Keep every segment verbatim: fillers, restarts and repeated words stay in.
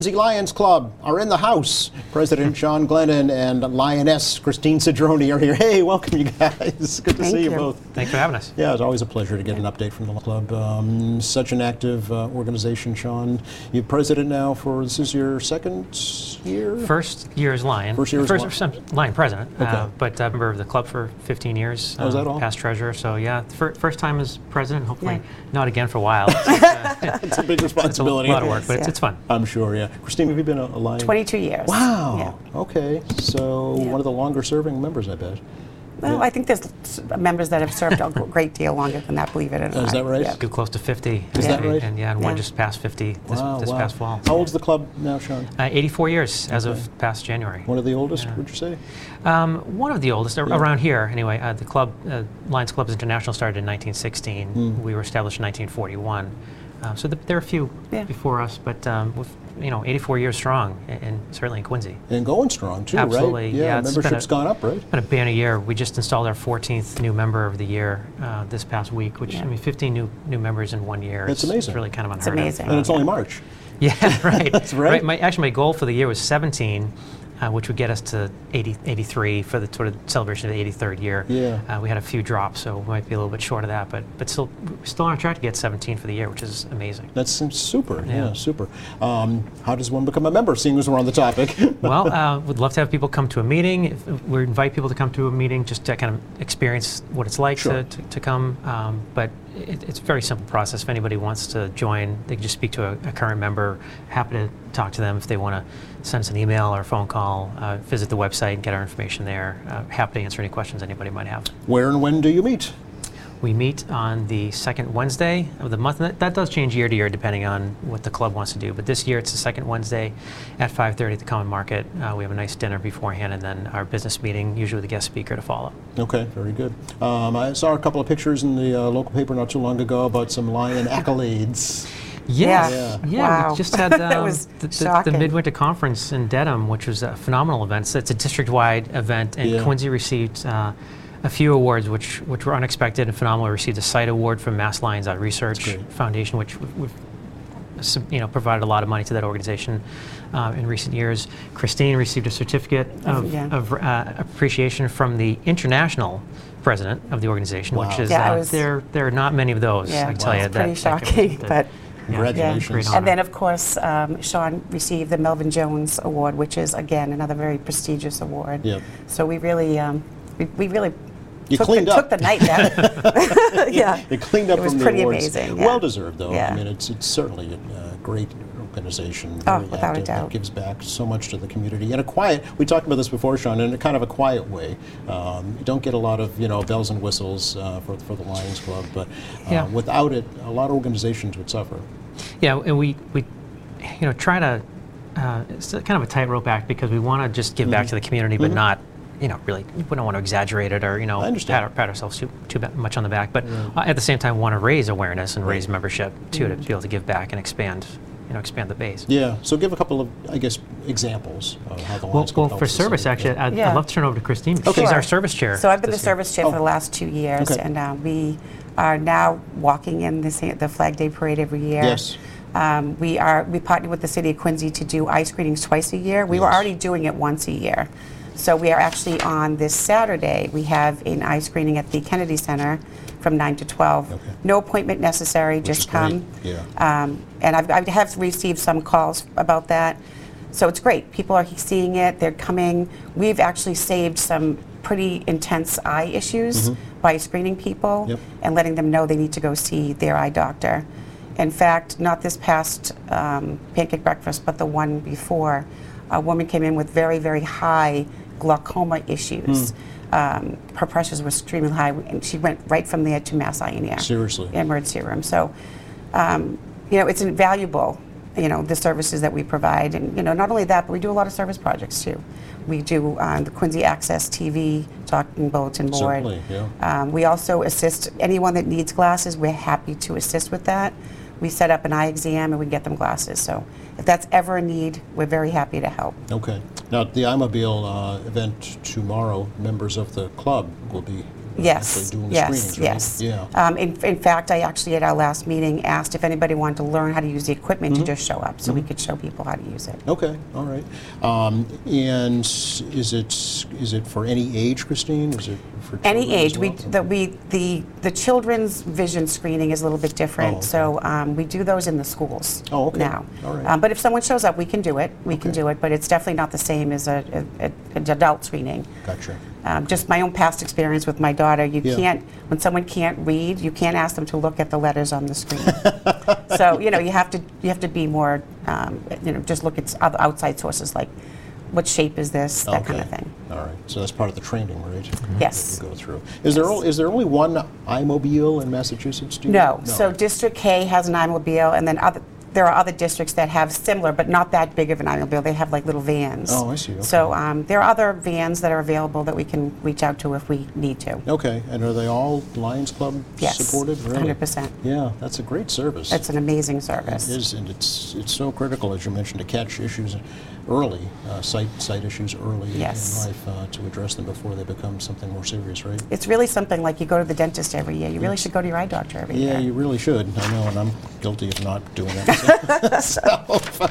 The Lions Club are in the house. President Sean Glennon and Lioness Christine Cedrone are here. Hey, welcome you guys. Good to Thank see you you both. Thanks for having us. Yeah, it's always a pleasure to get an update from the club. Um, such an active uh, organization, Sean. You're president now for, this is your second year? First year as Lion. First year as First, first Lion president, Okay. uh, but uh, member of the club for fifteen years. Oh, is that uh, all? Past treasurer, so yeah, fir first time as president, hopefully Yeah. not again for a while. It's, uh, It's a big it's a responsibility. lot of work, but it's, Yeah. it's fun. I'm sure, yeah. Christine, have you been a, a Lion? twenty-two years. Wow. Yeah. Okay. So Yeah. one of the longer serving members, I bet. Well, Yeah. I think there's s- members that have served a great deal longer than that, believe it or not. Oh, is that right? Yeah. Get close to fifty. Is that and, right? And yeah, and one Yeah. just passed fifty this, Wow, this wow. past fall. How old's the club now, Sean? Uh, eighty-four years as Okay. of past January. One of the oldest, Yeah. would you say? Um, one of the oldest ar- Yeah. around here, anyway. Uh, the club, uh, Lions Clubs International, started in nineteen sixteen. Mm. We were established in nineteen forty-one. Um, so th there are a few Yeah. before us, but um, with, you know, eighty-four years strong, and, and certainly in Quincy. And going strong, too, Absolutely, right? yeah, it's been membership's a- gone up, right? Been a banner year. We just installed our fourteenth new member of the year uh, this past week, which Yeah. I mean, fifteen new new members in one year. That's it's, amazing. It's really kind of It's unheard of. amazing. And it's only March. Yeah, right. That's right. My, actually, my goal for the year was seventeen, uh, which would get us to eighty, eighty-three for the sort of celebration of the eighty-third year. Yeah. Uh, we had a few drops, so we might be a little bit short of that, but but still, we're still on track to get seventeen for the year, which is amazing. That seems super. Yeah, Yeah. super. Um, how does one become a member, seeing as we're on the topic? Well, uh, we'd love to have people come to a meeting. If, we invite people to come to a meeting just to kind of experience what it's like Sure. to, to, to come. Um, but it, it's a very simple process. If anybody wants to join, they can just speak to a, a current member. Happy to talk to them if they want to send us an email or a phone call. Uh, visit the website and get our information there. Uh, happy to answer any questions anybody might have. Where and when do you meet? We meet on the second Wednesday of the month. And that, that does change year to year depending on what the club wants to do. But this year it's the second Wednesday at five thirty at the Common Market. Uh, we have a nice dinner beforehand and then our business meeting, usually with a guest speaker to follow. Okay, very good. Um, I saw a couple of pictures in the uh, local paper not too long ago about some Lion accolades. Yeah, Yeah. yeah. Wow. We just had That um, was the, the, the shocking. Midwinter Conference in Dedham, which was a phenomenal event. So it's a district-wide event, and Yeah. Quincy received uh, a few awards, which which were unexpected and phenomenal. We received a site award from Mass Lions Eye Research That's great. Foundation, which we've, we've you know provided a lot of money to that organization uh, in recent years. Christine received a certificate of, Yeah. of uh, appreciation from the international president of the organization, Wow. which is Yeah, I uh, was- there there are not many of those. Yeah, I tell Wow. you it's that pretty that can- shocking, that- but Congratulations. Great and honor. then of course um, Sean received the Melvin Jones Award, which is again another very prestigious award. Yep. So we really, um, we, we really You took, cleaned the, up. took the night down. Yeah, They cleaned up It was from the pretty awards. amazing, yeah. Well deserved, though. I Yeah. mean, it's it's certainly a great organization. Oh, very without a active, that doubt. gives back so much to the community in a quiet. We talked about this before, Sean, in a kind of a quiet way. Um, you don't get a lot of you know bells and whistles uh, for for the Lions Club, but uh, Yeah. without it, a lot of organizations would suffer. Yeah, and we, we you know, try to, uh, it's a kind of a tightrope act because we want to just give back to the community, but not, you know, really, we don't want to exaggerate it or, you know, I understand. pat, our- pat ourselves too, too ba- much on the back, but uh, at the same time want to raise awareness and raise membership too, to be able to give back and expand, you know, expand the base. Yeah. So give a couple of, I guess, examples of how the Well, Lions Club well, helps for the service, city. actually, I'd, Yeah. I'd love to turn over to Christine. Because Okay. She's Sure. our service chair. So I've been the this year. service chair Oh. for the last two years, Okay. and uh, we are now walking in the, sa- the Flag Day Parade every year. Yes. Um, we are we partnered with the city of Quincy to do ice screenings twice a year. We were Yes. already doing it once a year. So we are actually on this Saturday, we have an ice screening at the Kennedy Center from nine to twelve. Okay. No appointment necessary, Which just is great. come. Yeah. Um, and I've, I have received some calls about that. So it's great. People are seeing it, they're coming. We've actually saved some pretty intense eye issues by screening people Yep. and letting them know they need to go see their eye doctor. In fact, not this past um, pancake breakfast, but the one before, a woman came in with very, very high glaucoma issues. Um, her pressures were extremely high, and she went right from there to Mass Eye and Ear Seriously. emergency room. So, um, you know, it's invaluable, you know, the services that we provide. And, you know, not only that, but we do a lot of service projects too. We do um, the Quincy Access T V talking bulletin board. Certainly, yeah. Um, we also assist anyone that needs glasses. We're happy to assist with that. We set up an eye exam and we get them glasses. So if that's ever a need, we're very happy to help. Okay. Now, the iMobile uh, event tomorrow, members of the club will be Yes, actually doing the yes, screenings, right? yes. Yeah. Um, in, in fact, I actually at our last meeting asked if anybody wanted to learn how to use the equipment Mm-hmm. to just show up, so we could show people how to use it. Okay, all right. Um, and is it is it for any age, Christine? Is it for Any children as age, we, well? the, we, the, the children's vision screening is a little bit different, Oh, okay. so um, we do those in the schools Oh, okay. now. All right. Um, but if someone shows up, we can do it, we can Okay. do it, but it's definitely not the same as a, a, a, an adult screening. Gotcha. Um, just my own past experience with my daughter, you Yeah. can't, when someone can't read, you can't ask them to look at the letters on the screen. So, you know, you have to, you have to be more, um, you know, just look at other outside sources like, what shape is this, that kind of Okay. thing. All right. So that's part of the training, right? Yes. That you go through. Is there o- is there only one iMobile in Massachusetts? Do you No. know? So District K has an iMobile, and then other, there are other districts that have similar, but not that big of an iMobile. They have like little vans. Oh, I see. Okay. So um, there are other vans that are available that we can reach out to if we need to. Okay. And are they all Lions Club Yes. supported? Really? one hundred percent. Yeah, that's a great service. It's an amazing service. It is, and it's it's so critical, as you mentioned, to catch issues early, uh, sight sight issues early Yes. in life, uh, to address them before they become something more serious, right? It's really something like you go to the dentist every year. You really should go to your eye doctor every Yeah, year. you really should. I know, and I'm guilty of not doing that myself.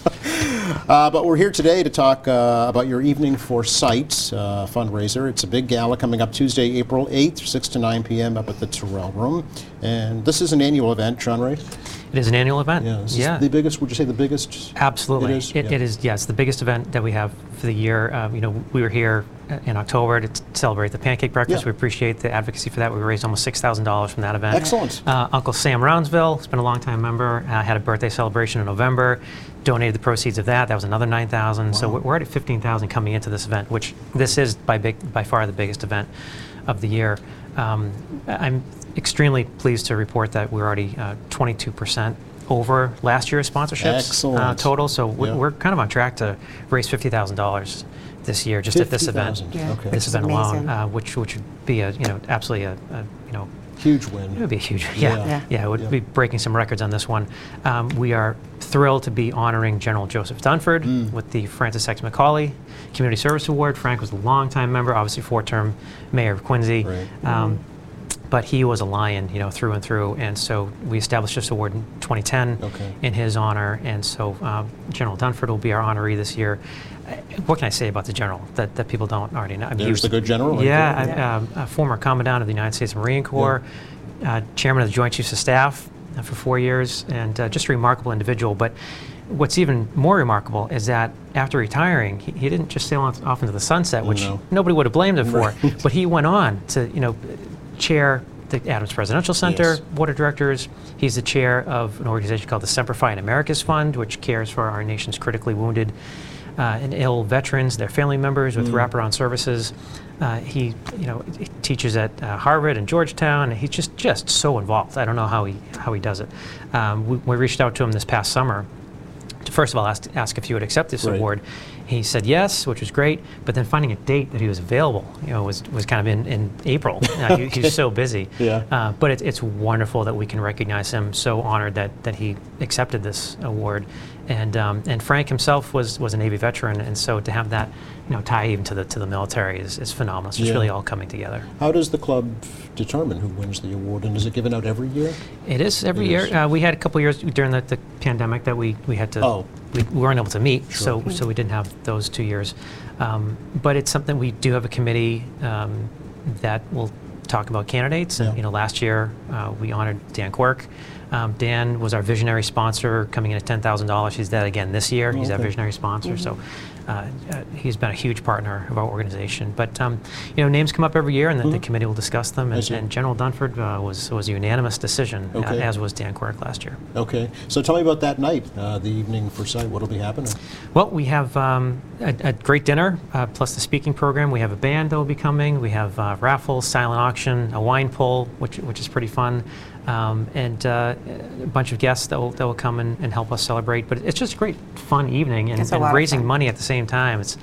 uh, but we're here today to talk uh, about your Evening for Sight uh, fundraiser. It's a big gala coming up Tuesday, April eighth, six to nine p m up at the Terrell Room. And this is an annual event, Sean Ray? It is an annual event. Yeah, this yeah. is the biggest, would you say the biggest? Absolutely. It is? It, Yeah. it is, yes, the biggest event that we have for the year. Um, you know, we were here in October to t- celebrate the Pancake Breakfast. Yeah. We appreciate the advocacy for that. We raised almost six thousand dollars from that event. Excellent. Uh, Uncle Sam Roundsville has been a longtime member, uh, had a birthday celebration in November, donated the proceeds of that. That was another nine thousand dollars. So Wow. we're, we're at fifteen thousand dollars coming into this event, which this is by, big, by far the biggest event of the year. Um, I'm extremely pleased to report that we're already uh, twenty-two percent over last year's sponsorships uh, Excellent. total. So we- Yeah. we're kind of on track to raise fifty thousand dollars this year just at this event. fifty thousand, Yeah. okay. This Which is event alone, amazing. uh, which which would be a you know absolutely a, a you know Huge it win. would be a huge Yeah. yeah Yeah. yeah, it would Yeah. be breaking some records on this one. Um, we are thrilled to be honoring General Joseph Dunford Mm. with the Francis X. McCauley Community Service Award. Frank was a longtime member, obviously four-term mayor of Quincy. Right. Um, But he was a Lion, you know, through and through, and so we established this award in twenty ten Okay. in his honor, and so um, General Dunford will be our honoree this year. Uh, What can I say about the general that, that people don't already know? I mean, he There's was- the good general right Yeah, there. I- um, a former commandant of the United States Marine Corps, uh, chairman of the Joint Chiefs of Staff uh, for four years, and uh, just a remarkable individual. But what's even more remarkable is that after retiring, he, he didn't just sail off, off into the sunset, which No. nobody would have blamed him for. Right. But he went on to, you know, chair the Adams Presidential Center Yes. Board of Directors. He's the chair of an organization called the Semper Fi in America's Fund, which cares for our nation's critically wounded uh, and ill veterans, their family members with wraparound services. Uh, he, you know, he teaches at uh, Harvard and Georgetown, and he's just just so involved. I don't know how he how he does it. Um, we, we reached out to him this past summer to first of all ask, ask if he would accept this Right. award. He said yes, which was great, but then finding a date that he was available, you know, was, was kind of in, in April. Uh, he, he's so busy. Yeah. Uh, but it, it's wonderful that we can recognize him. So honored that, that he accepted this award. And um, and Frank himself was, was a Navy veteran, and so to have that, you know, tie even to the to the military is, is phenomenal. It's just Yeah. really all coming together. How does the club determine who wins the award, and is it given out every year? It is every It year. is. Uh, we had a couple years during the, the pandemic that we, we had to, Oh. we, we weren't able to meet, Sure. so so we didn't have those two years. Um, but it's something we do have a committee um, that will talk about candidates. And Yeah. you know, last year uh, we honored Dan Quirk. Um, Dan was our visionary sponsor, coming in at ten thousand dollars. He's that again this year. He's our Okay. visionary sponsor. So uh, uh, he's been a huge partner of our organization. But um, you know, names come up every year, and the, the committee will discuss them. I And, see. and General Dunford uh, was was a unanimous decision, uh, Okay. as was Dan Quirk last year. Okay, so tell me about that night, uh, the Evening for Sight. What'll be happening? Well, we have um, a, a great dinner, uh, plus the speaking program. We have a band that will be coming. We have uh, raffles, silent auction, a wine pull, which which is pretty fun, um, and uh, a bunch of guests that will that will come and, and help us celebrate. But it's just a great, fun evening, and, It's a and lot of raising fun. money at the same time. It's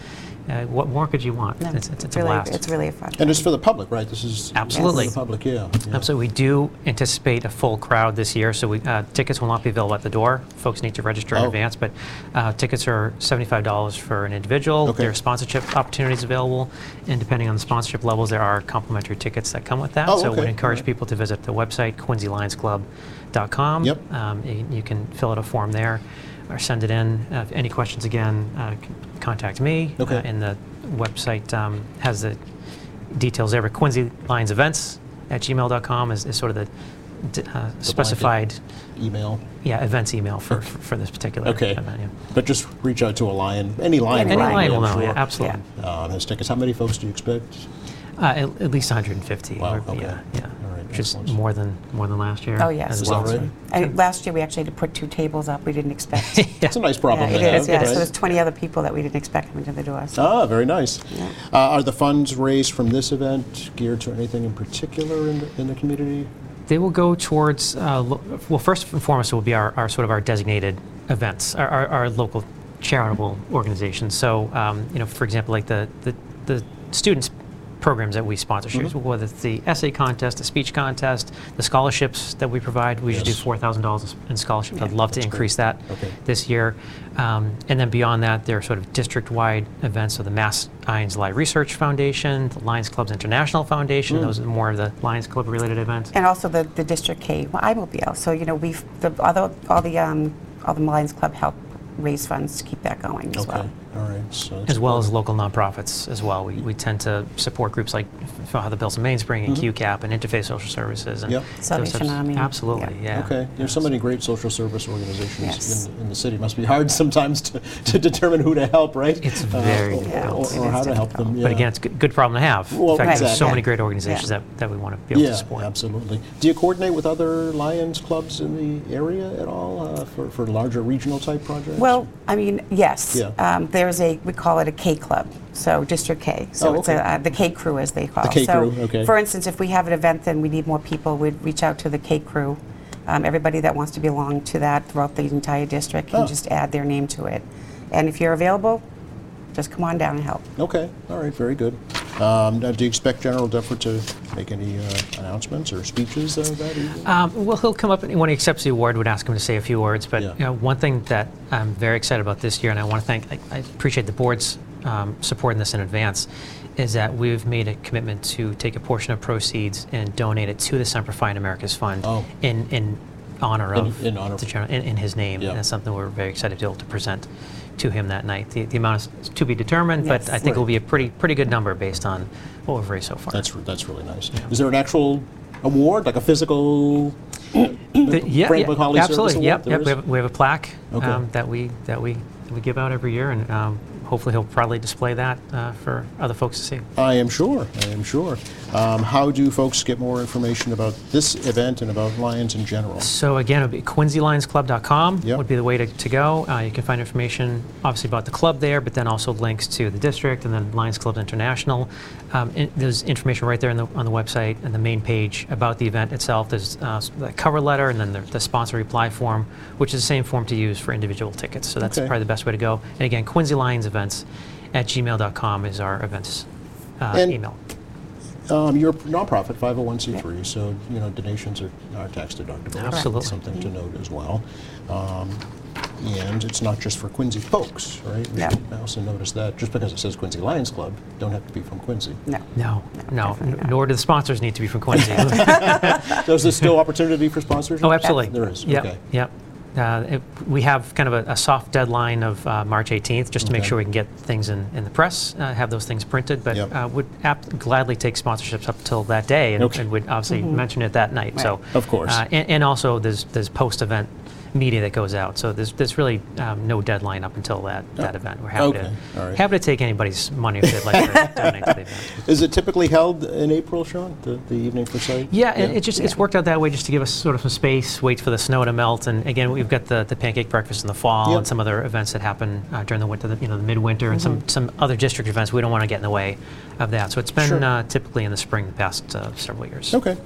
uh, what more could you want? No, It's, it's, it's really, a blast. It's really a fun. And it's for the public, right? This is Absolutely. for the public, yeah. yeah. Absolutely. We do anticipate a full crowd this year, so we, uh, tickets will not be available at the door. Folks need to register in Oh. advance, but uh, tickets are seventy-five dollars for an individual. Okay. There are sponsorship opportunities available, and depending on the sponsorship levels, there are complimentary tickets that come with that. Oh, so okay. we'd encourage All right. people to visit the website, quincy lions club dot com. Yep. Um, you, you can fill out a form there or send it in. Uh, if any questions, again, uh, c- contact me. Okay. Uh, and the website um, has the details there, but Quincy Lions Events at gmail dot com is, is sort of the d- uh, specified Email. yeah, events email for, for, for this particular Okay. event. Yeah. But just reach out to a Lion, any Lion. Any will Any Lion. line will I'm know, sure. yeah, absolutely. Um, has tickets. How many folks do you expect? Uh, at, at least one hundred fifty. Wow, or- okay. Yeah, yeah. All right, Which is excellent. more than more than last year. Oh, yes. as Is well. that right? And last year we actually had to put two tables up we didn't expect. That's a nice problem yeah, to it have. is. Yeah, right? so there's twenty other people that we didn't expect coming to the door. So. Ah, very nice. Yeah. Uh, are the funds raised from this event geared to anything in particular in the, in the community? They will go towards, uh, lo- well, first and foremost, will be our, our sort of our designated events, our, our, our local charitable organizations. So, um, you know, for example, like the, the, the students programs that we sponsor, Mm-hmm. whether it's the essay contest, the speech contest, the scholarships that we provide. We usually Yes. do four thousand dollars in scholarships. Yeah. I'd love to That's great. increase that Okay. this year. Um, and then beyond that, there are sort of district-wide events. So the Mass Lions Live Research Foundation, the Lions Clubs International Foundation, Mm. those are more of the Lions Club-related events. And also the, the District K iMobile. So, you know, we've, the other, all the, um, all the Lions Club help raise funds to keep that going as Okay. well. All right. So that's As well good. as local nonprofits as well. We, we tend to support groups like Father Bills and Mainspring and Q CAP and Interfaith Social Services. And Yep. those Salvation types- Army. Absolutely, Yeah. yeah. Okay. There's so many great social service organizations Yes. in, in the city. It must be hard sometimes to, to determine who to help, right? It's very or, difficult. Or, It or is how to help them. difficult. Yeah. But again, it's a good, good problem to have. Well, In fact, there's so exactly. many great organizations Yeah. that, that we want to be able yeah, to support. absolutely. Do you coordinate with other Lions clubs in the area at all uh, for, for larger regional type projects? Well, I mean, yes. Yeah. Um, there's a, we call it a K Club, so District K. So Oh, it's okay. a, uh, the K Crew, as they call The it. K so Crew, okay. For instance, if we have an event and we need more people, we'd reach out to the K Crew. Um, everybody that wants to belong to that throughout the entire district can Oh. just add their name to it. And if you're available, just come on down and help. Okay, all right, very good. Um, now, do you expect General Dufford to make any uh, announcements or speeches uh, that evening? Um, well, he'll come up and when he accepts the award, would ask him to say a few words. But Yeah. you know, one thing that I'm very excited about this year, and I want to thank, I, I appreciate the board's um, support in this in advance, is that we've made a commitment to take a portion of proceeds and donate it to the Semper Fi in America's Fund Oh. in in honor In- of in honor of- the general, in, in his name. Yeah. And that's something we're very excited to be able to present to him that night. The, the amount is to be determined, Yes. but I think it will Right. be a pretty pretty good number based on what we've raised so far. That's that's really nice. Is there an actual award, like a physical The- yeah, Frank yeah, McCauley absolutely. Service Yep, Award? There yep. is? We have, we have a plaque Okay. um, that we that we that we give out every year, and um, hopefully he'll probably display that uh, for other folks to see. I am sure. I am sure. Um, how do folks get more information about this event and about Lions in general? So again, it would be quincy lions club dot com Yep. would be the way to, to go. Uh, you can find information, obviously, about the club there, but then also links to the district and then Lions Clubs International. Um, in, there's information right there on the, on the website and the main page about the event itself. There's uh, the cover letter and then the, the sponsor reply form, which is the same form to use for individual tickets. So that's Okay. probably the best way to go. And again, Quincy Lions Events at gmail dot com is our events uh, And- email. Um, you're a nonprofit, five oh one c three, so you know donations are, are tax deductible. Absolutely. Something to note as well. Um, and it's not just for Quincy folks, right? We Yeah. should also notice that just because it says Quincy Lions Club, don't have to be from Quincy. No. No, no, definitely n- not. nor do the sponsors need to be from Quincy. So is there still opportunity for sponsorship? Oh, absolutely. There is, Yep, okay. Yep. Uh, it, we have kind of a, a soft deadline of uh, March eighteenth, just to make Okay. sure we can get things in, in the press, uh, have those things printed, but Yep. uh, would ap- gladly take sponsorships up till that day, and, Okay. and would obviously mention it that night. So, Of course. uh, and, and also there's there's post-event media that goes out, so there's there's really um, no deadline up until that, that event. We're happy Okay. All to right. happy to take anybody's money if they'd like to donate to the event. Is it typically held in April, Sean, the, the evening for sight? Yeah, and it just it's worked out that way just to give us sort of some space, wait for the snow to melt, and again we've got the, the pancake breakfast in the fall Yep. and some other events that happen uh, during the winter, the, you know, the midwinter, and some some other district events. We don't want to get in the way of that, so it's been Sure. uh, typically in the spring the past uh, several years. Okay.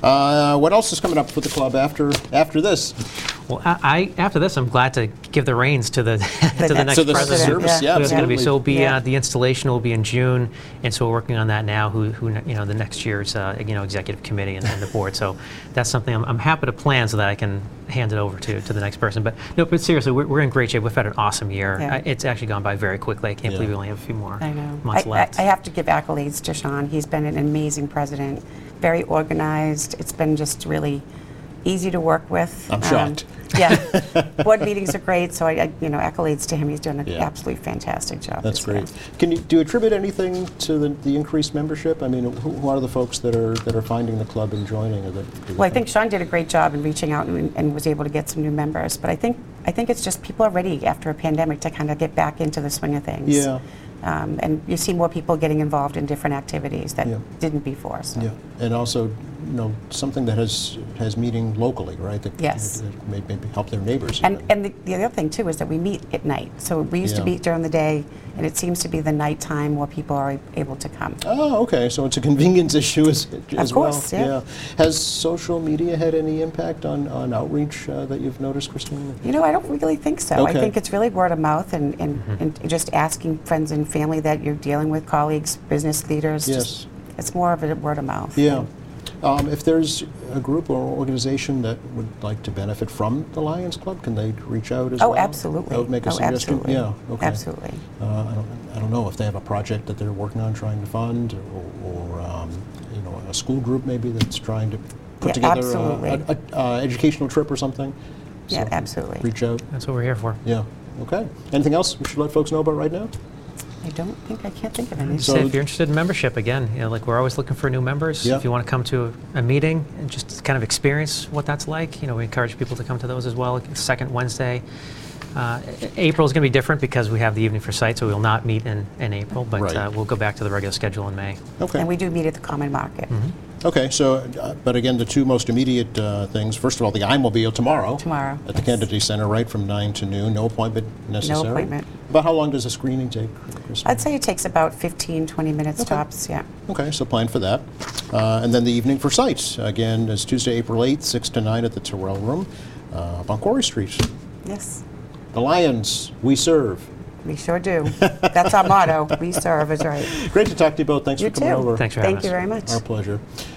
Uh, what else is coming up for the club after after this? Well, I, I after this, I'm glad to give the reins to the to the next next So the president. service, yeah, Who's going to be absolutely. so? Will be Yeah. uh, the installation will be in June, and so we're working on that now. Who, who you know, the next year's uh, you know executive committee and, and the board. So that's something I'm, I'm happy to plan so that I can hand it over to to the next person. But no, but seriously, we're, we're in great shape. We've had an awesome year. Yeah. I, it's actually gone by very quickly. I can't Yeah. believe we only have a few more I know. months I, I, left. I have to give accolades to Sean. He's been an amazing president, very organized. It's been just really easy to work with. I'm shocked. Yeah, board meetings are great. So I, I, you know, accolades to him. He's done an Yeah. absolutely fantastic job. That's this great. year. Can you do you attribute anything to the, the increased membership? I mean, who, who are the folks that are that are finding the club and joining? Or that, do you Well, I think Sean did a great job in reaching out and, and was able to get some new members. But I think I think it's just people are ready after a pandemic to kind of get back into the swing of things. Yeah. Um, and you see more people getting involved in different activities that Yeah. didn't before. So. Yeah, and also, you know, something that has has meeting locally, right? That, Yes. that may maybe help their neighbors. And, even. and the, the other thing too is that we meet at night. So we used Yeah. to meet during the day, and it seems to be the nighttime where people are able to come. Oh, okay. So it's a convenience issue as, as course, well. yeah. Has social media had any impact on, on outreach uh, that you've noticed, Christine? You know, I don't really think so. Okay. I think it's really word of mouth and, and, and just asking friends and family that you're dealing with, colleagues, business leaders. Yes. Just, it's more of a word of mouth. Yeah. Um, if there's a group or organization that would like to benefit from the Lions Club, can they reach out as Oh, well? absolutely. I would make a oh, suggestion. absolutely. Yeah. Okay. Absolutely. Uh, I don't. I don't know if they have a project that they're working on trying to fund, or, or um, you know, a school group maybe that's trying to put Yeah, together absolutely. a, a, a, uh, educational trip or something. Yeah, So absolutely. Reach out. That's what we're here for. Yeah. Okay. Anything else we should let folks know about right now? I don't think, I can't think of any. So- So if you're interested in membership, again, you know, like we're always looking for new members. Yeah. If you want to come to a, a meeting and just kind of experience what that's like, you know, we encourage people to come to those as well. Second Wednesday. Uh, April is going to be different because we have the evening for sight, so we will not meet in, in April, but Right. uh, we'll go back to the regular schedule in May. Okay. And we do meet at the Common Market. Okay. So, uh, but again, the two most immediate uh, things. First of all, the iMobile tomorrow. Tomorrow, At the yes. Kennedy Center, right from nine to noon. No appointment necessary. appointment. About how long does a screening take, Christine? I'd say it takes about fifteen, twenty minutes Okay. tops, yeah. Okay, so plan for that. Uh, and then the evening for sites, again, is Tuesday, April eighth, six to nine at the Terrell Room uh, up on Quarry Street. Yes, The Lions, we serve. we sure do. That's our motto. We serve is right. Great to talk to you both. Thanks You for coming too. over. Thanks for having Thank you us. very much. Our pleasure.